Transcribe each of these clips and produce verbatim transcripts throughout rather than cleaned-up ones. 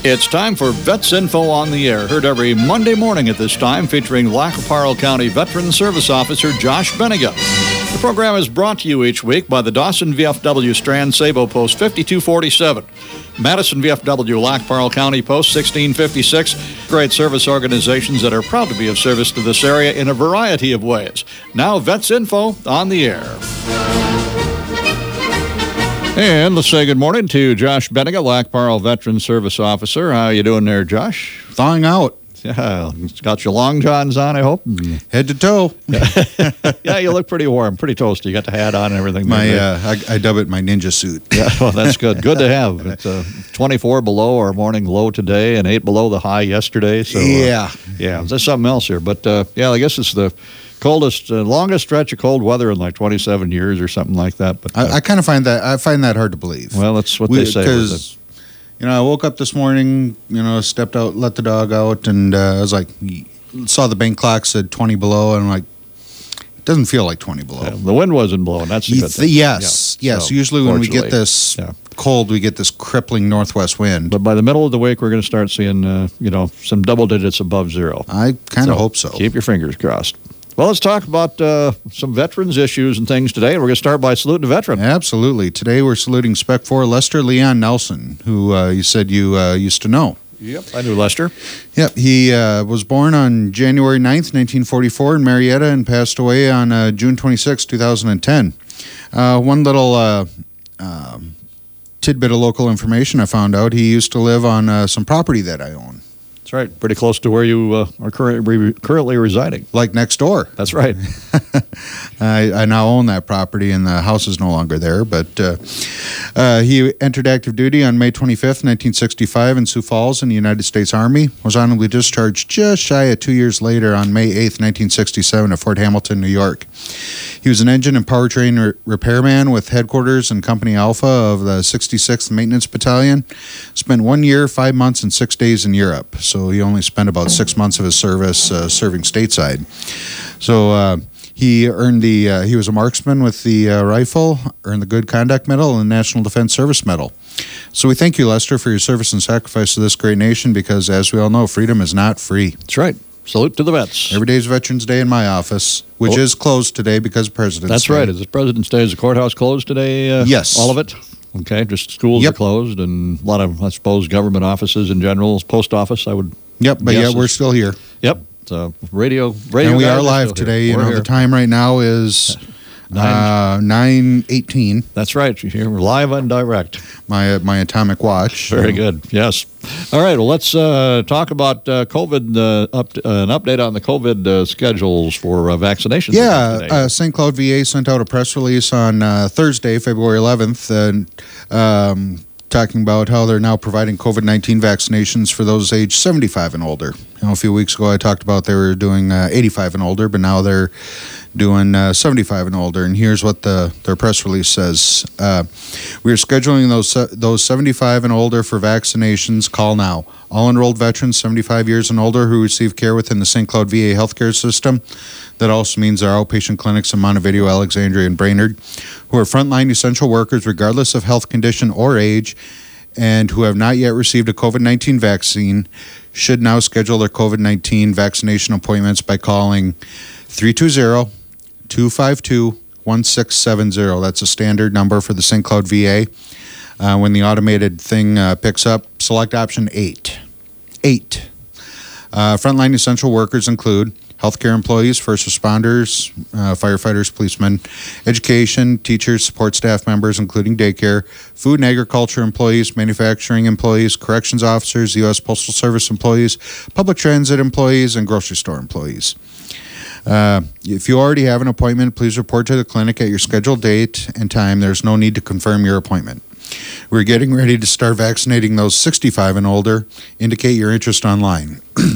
It's time for Vets Info on the Air, heard every Monday morning at this time, featuring Lackaparle County Veteran Service Officer Josh Bennigan. The program is brought to you each week by the Dawson V F W Strand Sabo Post fifty-two forty-seven, Madison V F W Lackaparle County Post sixteen fifty-six, great service organizations that are proud to be of service to this area in a variety of ways. Now, Vets Info on the Air. And let's say good morning to Josh Bennigan, Lackaparle Veteran Service Officer. How you doing there, Josh? Thawing out. Yeah, it's got your long johns on, I hope. Head to toe. Yeah, you look pretty warm, pretty toasty. You got the hat on and everything. My, uh, I, I dub it my ninja suit. Yeah, well, that's good. Good to have. It's uh, twenty-four below our morning low today and eight below the high yesterday. So uh, yeah. Yeah, there's something else here. But, uh, yeah, I guess it's the coldest, uh, longest stretch of cold weather in like twenty-seven years or something like that. But uh, I, I kind of find that I find that hard to believe. Well, that's what we, they say. Because, you know, I woke up this morning, you know, stepped out, let the dog out, and uh, I was like, saw the bank clock said twenty below, and I'm like, it doesn't feel like twenty below. Yeah, the wind wasn't blowing. That's the good thing. Yes, yeah. yes. So, usually when we get this yeah. cold, we get this crippling northwest wind. But by the middle of the week, we're going to start seeing, uh, you know, some double digits above zero. I kind of so hope so. Keep your fingers crossed. Well, let's talk about uh, some veterans issues and things today. We're going to start by saluting a veteran. Absolutely. Today we're saluting Spec four Lester Leon Nelson, who uh, you said you uh, used to know. Yep, I knew Lester. Yep, he uh, was born on January ninth, nineteen forty-four in Marietta and passed away on uh, June twenty-sixth, two thousand ten. Uh, one little uh, uh, tidbit of local information I found out, he used to live on uh, some property that I own. That's right. Pretty close to where you uh, are currently currently residing. Like next door. That's right. I, I now own that property, and the house is no longer there. But uh, uh, he entered active duty on May twenty-fifth, nineteen sixty-five in Sioux Falls in the United States Army. Was honorably discharged just shy of two years later on May eighth, nineteen sixty-seven at Fort Hamilton, New York. He was an engine and powertrain re- repairman with headquarters in Company Alpha of the sixty-sixth Maintenance Battalion. Spent one year, five months, and six days in Europe. So he only spent about six months of his service uh, serving stateside. So uh, he earned the, uh, he was a marksman with the uh, rifle, earned the Good Conduct Medal and the National Defense Service Medal. So we thank you, Lester, for your service and sacrifice to this great nation because, as we all know, freedom is not free. That's right. Salute to the vets. Every day is Veterans Day in my office, which oh. is closed today because of President's That's Day. That's right. Is it President's Day? Is the courthouse closed today? Uh, yes. All of it? Okay, just schools yep. are closed and a lot of, I suppose, government offices in general, post office, I would Yep, but yeah, we're still here. Yep, so radio, radio and we are live today. You know, here. The time right now is uh, nine eighteen. That's right. You're live and direct. My uh, my atomic watch. Very so. Good. Yes. All right. Well, let's uh, talk about uh, COVID. Uh, up, uh, an update on the COVID uh, schedules for uh, vaccinations. Yeah, uh, Saint Cloud V A sent out a press release on uh, Thursday, February eleventh, and. Um, talking about how they're now providing COVID nineteen vaccinations for those aged seventy-five and older. You know, a few weeks ago I talked about they were doing uh, eighty-five and older, but now they're doing uh, seventy-five and older. And here's what the their press release says. Uh, we are scheduling those, uh, those seventy-five and older for vaccinations. Call now. All enrolled veterans seventy-five years and older who receive care within the Saint Cloud V A healthcare system. That also means our outpatient clinics in Montevideo, Alexandria, and Brainerd, who are frontline essential workers regardless of health condition or age, and who have not yet received a COVID nineteen vaccine, should now schedule their COVID nineteen vaccination appointments by calling three two zero, two five two, one six seven zero. That's a standard number for the Saint Cloud V A. Uh, when the automated thing uh, picks up, select option eight. Eight. Uh, frontline essential workers include healthcare employees, first responders, uh, firefighters, policemen, education, teachers, support staff members, including daycare, food and agriculture employees, manufacturing employees, corrections officers, U S Postal Service employees, public transit employees, and grocery store employees. Uh, if you already have an appointment, please report to the clinic at your scheduled date and time. There's no need to confirm your appointment. We're getting ready to start vaccinating those sixty-five and older. Indicate your interest online.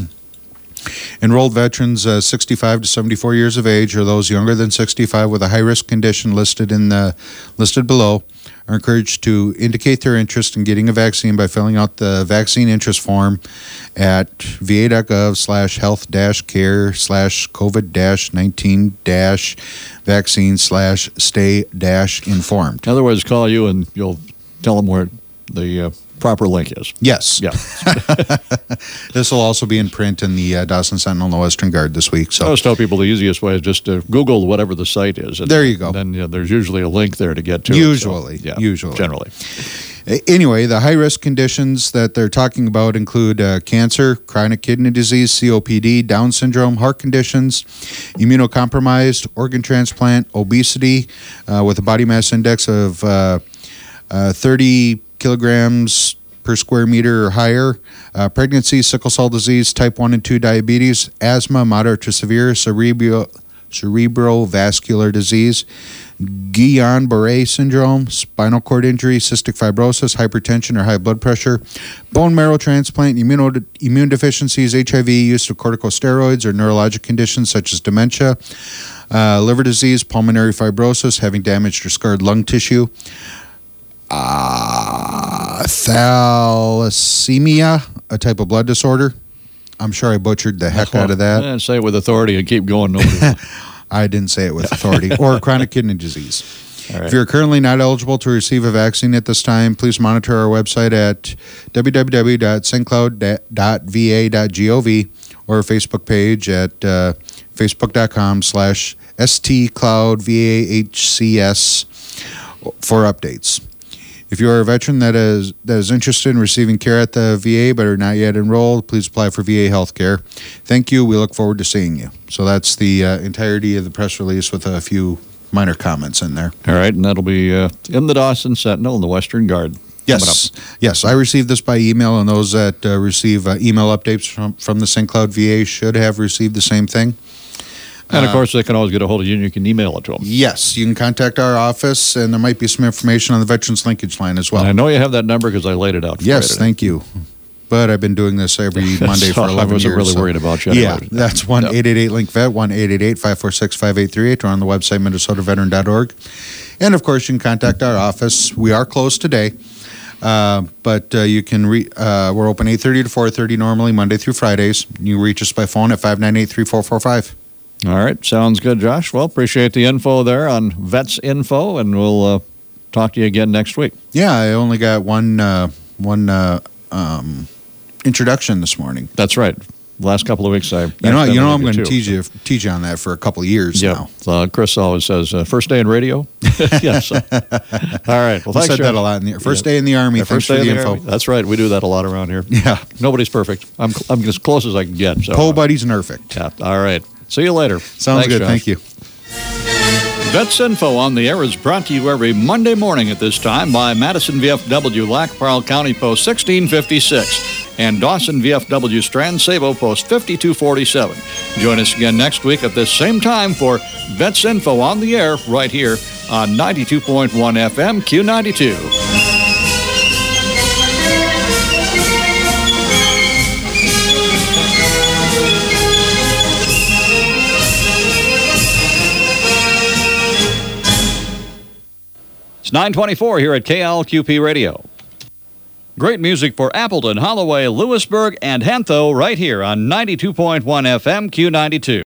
Enrolled veterans uh, sixty-five to seventy-four years of age or those younger than sixty-five with a high-risk condition listed in the listed below are encouraged to indicate their interest in getting a vaccine by filling out the vaccine interest form at va.gov slash health dash care slash COVID dash nineteen dash vaccine slash stay dash informed. Otherwise, call you and you'll tell them where the uh, proper link is. Yes. Yeah. This will also be in print in the uh, Dawson Sentinel and the Western Guard this week. So I always tell people the easiest way is just to Google whatever the site is. And there you go. Then you know, there's usually a link there to get to. Usually. It, so, yeah, usually. Generally. Anyway, the high-risk conditions that they're talking about include uh, cancer, chronic kidney disease, C O P D, Down syndrome, heart conditions, immunocompromised, organ transplant, obesity uh, with a body mass index of uh, uh, thirty kilograms per square meter or higher, uh, pregnancy, sickle cell disease, type one and two diabetes, asthma, moderate to severe, cerebral, cerebral vascular disease, Guillain-Barré syndrome, spinal cord injury, cystic fibrosis, hypertension or high blood pressure, bone marrow transplant, immuno- immune deficiencies, H I V, use of corticosteroids, or neurologic conditions such as dementia, uh, liver disease, pulmonary fibrosis, having damaged or scarred lung tissue, uh, thalassemia, a type of blood disorder. I'm sure I butchered the heck out of that. Yeah, say it with authority and keep going. Nobody I didn't say it with authority. Or chronic kidney disease. All right. If you're currently not eligible to receive a vaccine at this time, please monitor our website at w w w dot st cloud dot v a dot gov or our Facebook page at uh, facebook.com slash stcloudvahcs for updates. If you are a veteran that is that is interested in receiving care at the V A but are not yet enrolled, please apply for V A health care. Thank you. We look forward to seeing you. So that's the uh, entirety of the press release with a few minor comments in there. All right, and that'll be uh, in the Dawson Sentinel and the Western Guard. Yes, yes. I received this by email, and those that uh, receive uh, email updates from, from the Saint Cloud V A should have received the same thing. And, of course, they can always get a hold of you, and you can email it to them. Yes, you can contact our office, and there might be some information on the Veterans Linkage line as well. And I know you have that number because I laid it out for yes, you. thank you. But I've been doing this every Monday for eleven years. I wasn't years, really so. worried about you. Yeah, Anyway. that's one eight eight eight link vet, one eight eight eight, five four six, five eight three eight, or on the website, minnesota veteran dot org. And, of course, you can contact our office. We are closed today, uh, but uh, you can re- uh, we're open eight thirty to four thirty normally, Monday through Fridays. You reach us by phone at five nine eight, three four four five. All right. Sounds good, Josh. Well, appreciate the info there on Vets Info, and we'll uh, talk to you again next week. Yeah, I only got one uh, one uh, um, introduction this morning. That's right. Last couple of weeks, I you know you know I'm going to too. teach you teach you on that for a couple of years yeah. now. Uh, Chris always says uh, first day in radio. yes. All right. Well, we thanks, said Josh. that a lot. In the, first yeah. day in the Army. Yeah, thanks first day for the, in the info. Army. That's right. We do that a lot around here. Yeah. Nobody's perfect. I'm I'm as close as I can get. So. Po buddy's perfect. Yeah. All right. See you later. Sounds Thanks, good. Josh. Thank you. Vets Info on the Air is brought to you every Monday morning at this time by Madison V F W, Lac-Parle County Post sixteen fifty-six, and Dawson V F W, Strand Sabo Post fifty-two forty-seven. Join us again next week at this same time for Vets Info on the Air right here on ninety-two point one F M Q ninety-two. It's nine twenty-four here at K L Q P Radio. Great music for Appleton, Holloway, Lewisburg, and Hantho right here on ninety-two point one F M Q ninety-two.